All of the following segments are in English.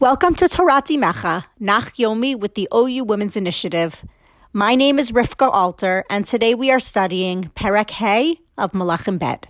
Welcome to Torat Imecha, Nach Yomi with the OU Women's Initiative. My name is Rivka Alter, and today we are studying Perek Hey of Melachim Bet.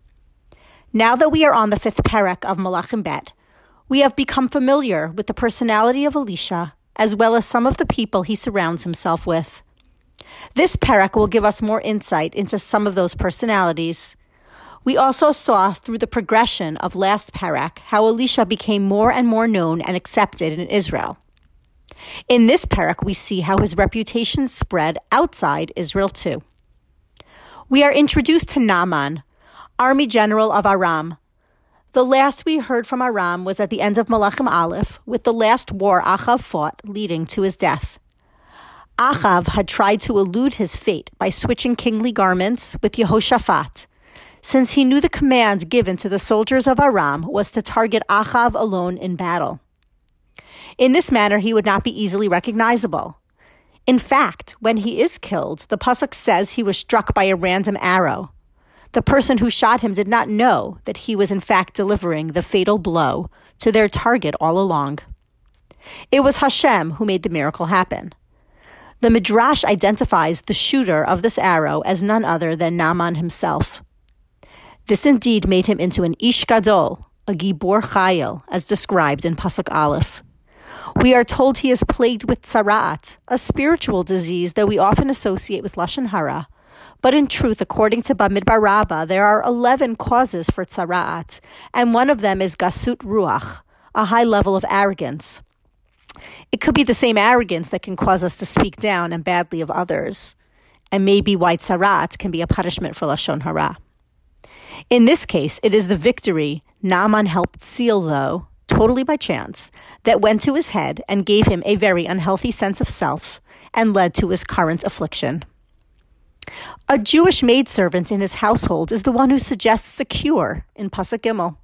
Now that we are on the fifth Perek of Melachim Bet, we have become familiar with the personality of Elisha, as well as some of the people he surrounds himself with. This Perek will give us more insight into some of those personalities. We also saw through the progression of last Perek how Elisha became more and more known and accepted in Israel. In this Perek, we see how his reputation spread outside Israel too. We are introduced to Naaman, army general of Aram. The last we heard from Aram was at the end of Melachim Aleph, with the last war Achav fought leading to his death. Achav had tried to elude his fate by switching kingly garments with Yehoshaphat, since he knew the command given to the soldiers of Aram was to target Achav alone in battle. In this manner, he would not be easily recognizable. In fact, when he is killed, the pasuk says he was struck by a random arrow. The person who shot him did not know that he was in fact delivering the fatal blow to their target all along. It was Hashem who made the miracle happen. The Midrash identifies the shooter of this arrow as none other than Naaman himself. This indeed made him into an Ish Gadol, a Gibor Chayil, as described in Pasuk Aleph. We are told he is plagued with tzara'at, a spiritual disease that we often associate with Lashon Hara. But in truth, according to Bamidbar Rabbah, there are 11 causes for tzara'at, and one of them is Gasut Ruach, a high level of arrogance. It could be the same arrogance that can cause us to speak down and badly of others, and maybe why tzara'at can be a punishment for Lashon Hara. In this case, it is the victory Naaman helped seal, though, totally by chance, that went to his head and gave him a very unhealthy sense of self and led to his current affliction. A Jewish maidservant in his household is the one who suggests a cure in Pasuk Gimel.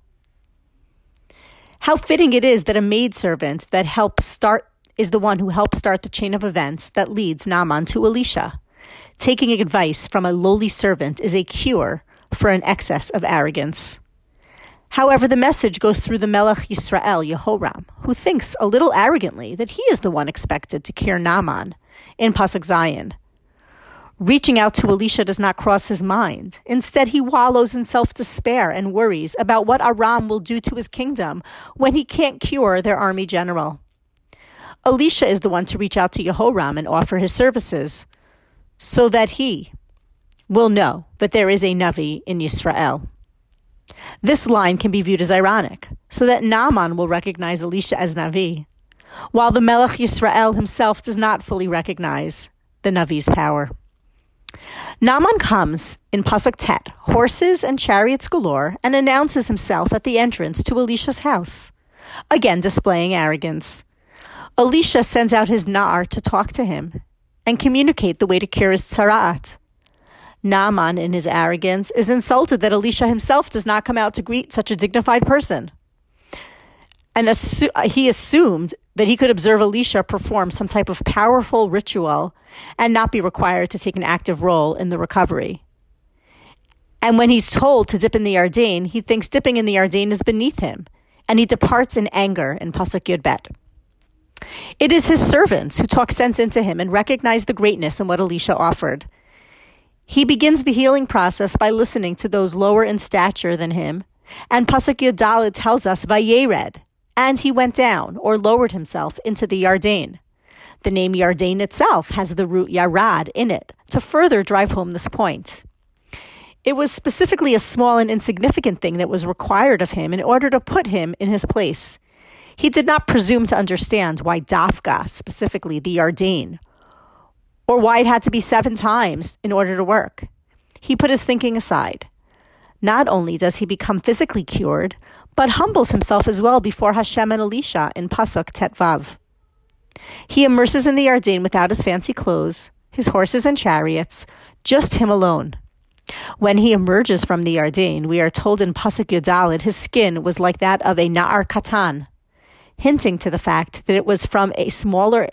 How fitting it is that a maidservant is the one who helps start the chain of events that leads Naaman to Elisha. Taking advice from a lowly servant is a cure for an excess of arrogance. However, the message goes through the Melech Yisrael, Yehoram, who thinks a little arrogantly that he is the one expected to cure Naaman in Pasuk Zayin. Reaching out to Elisha does not cross his mind. Instead, he wallows in self-despair and worries about what Aram will do to his kingdom when he can't cure their army general. Elisha is the one to reach out to Yehoram and offer his services so that he will know that there is a Navi in Yisrael. This line can be viewed as ironic, so that Naaman will recognize Elisha as Navi, while the Melech Yisrael himself does not fully recognize the Navi's power. Naaman comes in Pasuk Tet, horses and chariots galore, and announces himself at the entrance to Elisha's house, again displaying arrogance. Elisha sends out his Na'ar to talk to him and communicate the way to cure his tzara'at. Naaman, in his arrogance, is insulted that Elisha himself does not come out to greet such a dignified person. And he assumed that he could observe Elisha perform some type of powerful ritual and not be required to take an active role in the recovery. And when he's told to dip in the Yarden, he thinks dipping in the Yarden is beneath him, and he departs in anger in Pasuk Yud Bet. It is his servants who talk sense into him and recognize the greatness in what Elisha offered. He begins the healing process by listening to those lower in stature than him, and Pasuk Yud Daled tells us Vayered, and he went down or lowered himself into the Yarden. The name Yarden itself has the root Yarad in it to further drive home this point. It was specifically a small and insignificant thing that was required of him in order to put him in his place. He did not presume to understand why Dafka, specifically the Yarden, or why it had to be 7 times in order to work. He put his thinking aside. Not only does he become physically cured, but humbles himself as well before Hashem and Elisha in Pasuk Tet Vav. He immerses in the Yarden without his fancy clothes, his horses and chariots, just him alone. When he emerges from the Yarden, we are told in Pasuk Yud Daled his skin was like that of a Na'ar Katan, hinting to the fact that it was from a smaller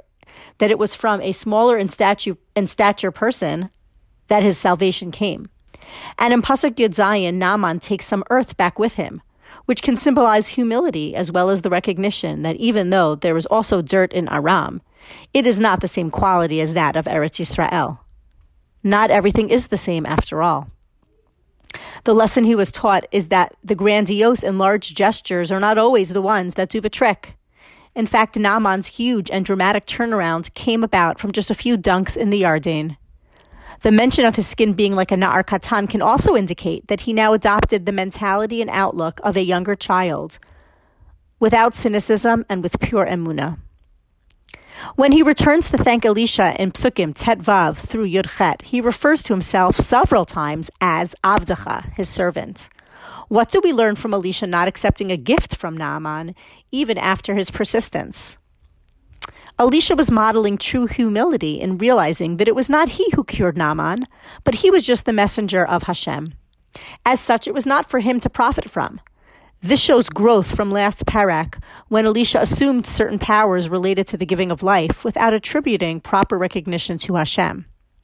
in stature person that his salvation came. And in Pasuk Yud Zayin, Naaman takes some earth back with him, which can symbolize humility as well as the recognition that even though there is also dirt in Aram, it is not the same quality as that of Eretz Yisrael. Not everything is the same after all. The lesson he was taught is that the grandiose and large gestures are not always the ones that do the trick. In fact, Naaman's huge and dramatic turnaround came about from just a few dunks in the Yarden. The mention of his skin being like a Na'ar Katan can also indicate that he now adopted the mentality and outlook of a younger child, without cynicism and with pure emunah. When he returns to thank Elisha in Psukim Tet Vav through Yud Chet, he refers to himself several times as Avdecha, his servant. What do we learn from Elisha not accepting a gift from Naaman, even after his persistence? Elisha was modeling true humility in realizing that it was not he who cured Naaman, but he was just the messenger of Hashem. As such, it was not for him to profit from. This shows growth from last parak, when Elisha assumed certain powers related to the giving of life without attributing proper recognition to Hashem.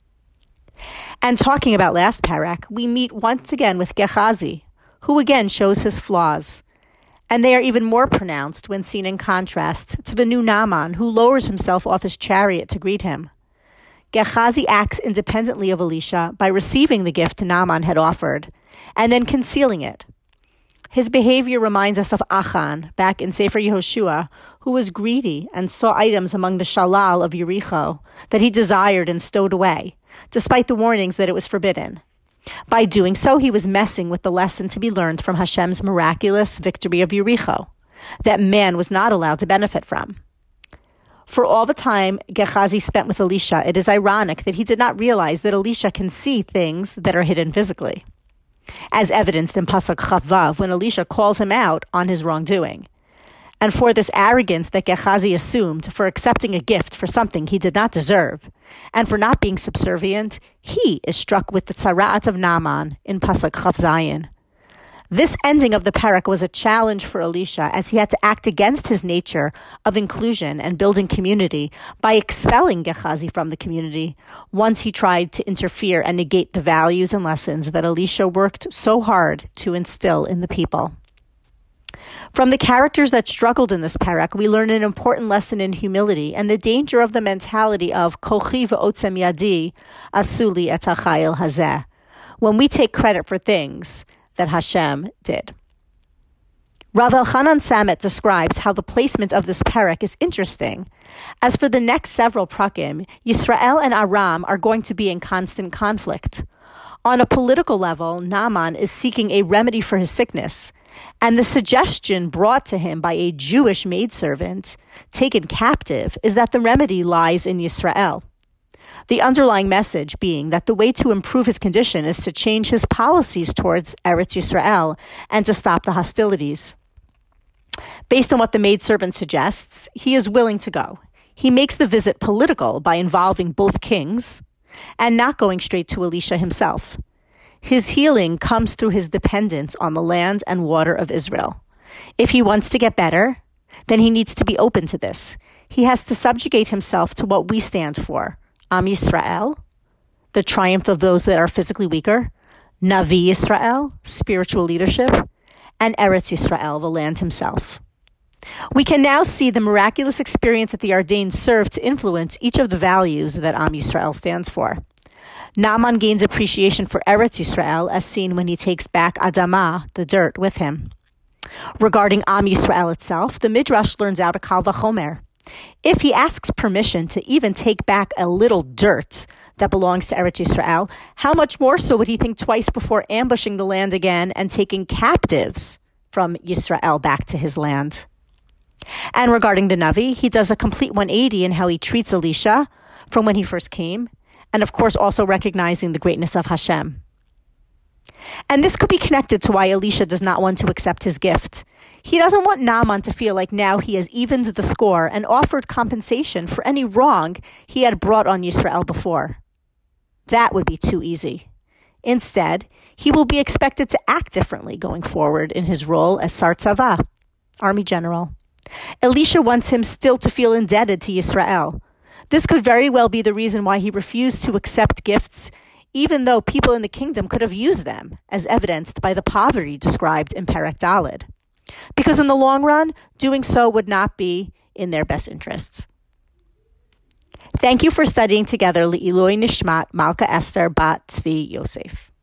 And talking about last parak, we meet once again with Gehazi, who again shows his flaws. And they are even more pronounced when seen in contrast to the new Naaman, who lowers himself off his chariot to greet him. Gehazi acts independently of Elisha by receiving the gift Naaman had offered, and then concealing it. His behavior reminds us of Achan, back in Sefer Yehoshua, who was greedy and saw items among the shalal of Yericho that he desired and stowed away, despite the warnings that it was forbidden. By doing so, he was messing with the lesson to be learned from Hashem's miraculous victory of Yericho, that man was not allowed to benefit from. For all the time Gehazi spent with Elisha, it is ironic that he did not realize that Elisha can see things that are hidden physically, as evidenced in Pasuk Chaf Vav when Elisha calls him out on his wrongdoing. And for this arrogance that Gehazi assumed for accepting a gift for something he did not deserve, and for not being subservient, he is struck with the tzara'at of Naaman in Pasuk Chaf Zayin. This ending of the parak was a challenge for Elisha, as he had to act against his nature of inclusion and building community by expelling Gehazi from the community once he tried to interfere and negate the values and lessons that Elisha worked so hard to instill in the people. From the characters that struggled in this parak, we learn an important lesson in humility and the danger of the mentality of kochi ve'otzem yadi asuli et hachayil hazeh, when we take credit for things that Hashem did. Rav Elchanan Samet describes how the placement of this parak is interesting. As for the next several prakim, Yisrael and Aram are going to be in constant conflict. On a political level, Naaman is seeking a remedy for his sickness, and the suggestion brought to him by a Jewish maidservant taken captive is that the remedy lies in Yisrael. The underlying message being that the way to improve his condition is to change his policies towards Eretz Yisrael and to stop the hostilities. Based on what the maidservant suggests, he is willing to go. He makes the visit political by involving both kings and not going straight to Elisha himself. His healing comes through his dependence on the land and water of Israel. If he wants to get better, then he needs to be open to this. He has to subjugate himself to what we stand for: Am Yisrael, the triumph of those that are physically weaker; Navi Yisrael, spiritual leadership; and Eretz Yisrael, the land himself. We can now see the miraculous experience at the Yarden served to influence each of the values that Am Yisrael stands for. Naaman gains appreciation for Eretz Yisrael, as seen when he takes back Adamah, the dirt, with him. Regarding Am Yisrael itself, the Midrash learns out a Kal Vachomer. If he asks permission to even take back a little dirt that belongs to Eretz Yisrael, how much more so would he think twice before ambushing the land again and taking captives from Yisrael back to his land? And regarding the Navi, he does a complete 180 in how he treats Elisha from when he first came, and of course also recognizing the greatness of Hashem. And this could be connected to why Elisha does not want to accept his gift. He doesn't want Naaman to feel like now he has evened the score and offered compensation for any wrong he had brought on Yisrael before. That would be too easy. Instead, he will be expected to act differently going forward in his role as Sar Tzava, army general. Elisha wants him still to feel indebted to Yisrael. This could very well be the reason why he refused to accept gifts, even though people in the kingdom could have used them, as evidenced by the poverty described in Perek Daled. because in the long run, doing so would not be in their best interests. Thank you for studying together Le'ilui Nishmat Malka Esther Bat Tzvi Yosef.